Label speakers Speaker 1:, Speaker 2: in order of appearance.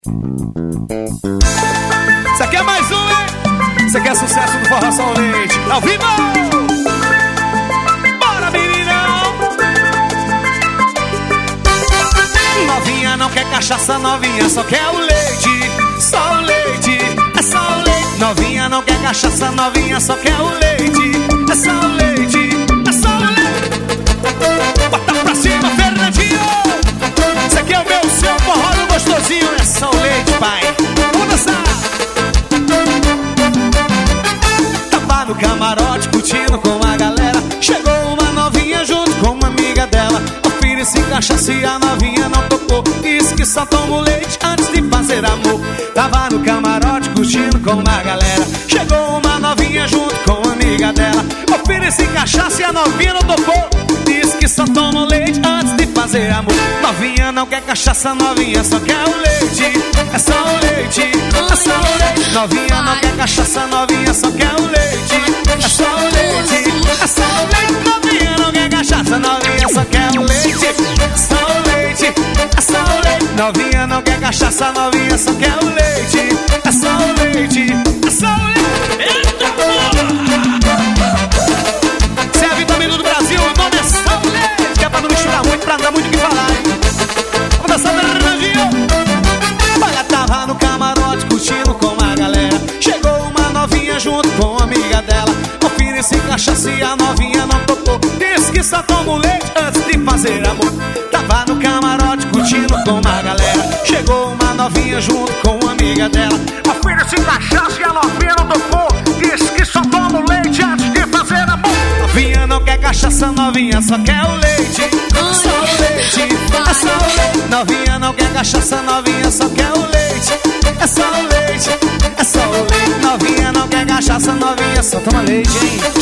Speaker 1: Isso aqui é mais um, hein? Isso aqui é sucesso do Forró São Leite. Ao vivo! Bora, meninão! Novinha não quer cachaça, novinha só quer o leite. Só o leite, é só o leite. Novinha não quer cachaça, novinha só quer o leite. É só o leite, é só o leite. Bota pra cima, Fernandinho! Isso aqui é o meu, seu forró do gostosinho. É só o leite, pai. Vamos dançar! Tava no camarote curtindo com a galera. Chegou uma novinha junto com uma amiga dela. Ofereci cachaça e a novinha não tocou. Disse que só toma o leite antes de fazer amor. Tava no camarote curtindo com uma galera. Chegou uma novinha junto com uma amiga dela. Ofereci cachaça e a novinha não tocou. Disse que só toma o leite antes de fazer amor. Novinha não quer cachaça, novinha só quer o leite. É só o leite, é só o leite. Novinha não quer cachaça, novinha só quer o leite. É só o leite, é só o leite. Novinha não quer cachaça, novinha só quer o leite. É só o leite, é só o leite. Novinha não quer cachaça, novinha só quer o leite. É só o leite, é só o leite. Eita porra! Você é a vitamina do Brasil, o nome é só o leite. Que é pra não misturar muito, pra não dar muito o que falar, hein? Vamos dançar, Fernandinho. Olha, tava no camarote curtindo com a galera. Chegou uma novinha junto com a amiga dela. Ofereci cachaça e a novinha não tocou. Disse que só toma o leite antes de fazer amor. Tava no camarote curtindo com a galera. Chegou uma novinha junto com a amiga dela. Ofereci cachaça e a novinha não tocou. Disse que só toma o leite antes de fazer amor. Novinha não quer cachaça, novinha só quer o leite. Só o leite, é só o leite. Novinha não quer cachaça, novinha só quer o leite. É só o leite, é só o leite. Novinha não quer cachaça, novinha só toma leite, hein?